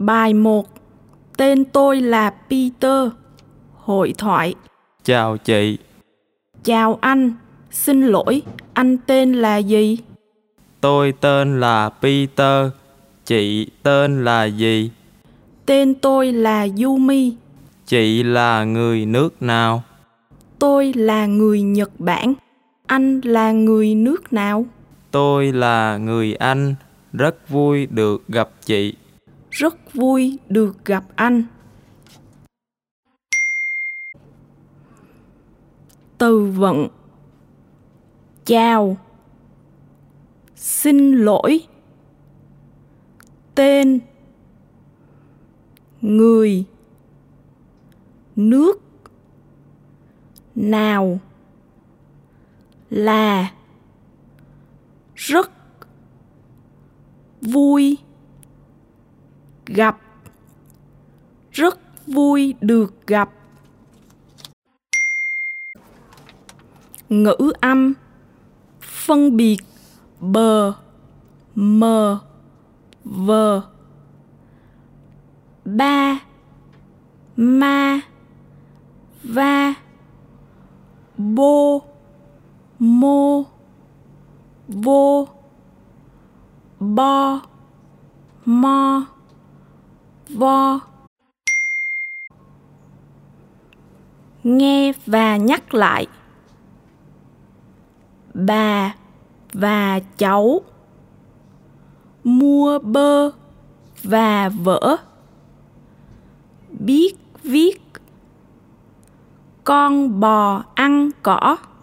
Bài 1. Tên tôi là Peter. Hội thoại. Chào chị. Chào anh. Xin lỗi, anh tên là gì? Tôi tên là Peter. Chị tên là gì? Tên tôi là Yumi. Chị là người nước nào? Tôi là người Nhật Bản. Anh là người nước nào? Tôi là người Anh. Rất vui được gặp chị. Rất vui được gặp anh. Từ vựng. Chào. Xin lỗi. Tên. Người. Nước. Nào. Là. Rất. Vui. Gặp. Rất vui được gặp. Ngữ âm. Phân biệt bờ, mờ, vờ. Ba, ma, va, bô, mô, vô, bo, mo, vo. Nghe và nhắc lại. Bà và cháu. Mua bơ và vỡ. Biết viết. Con bò ăn cỏ.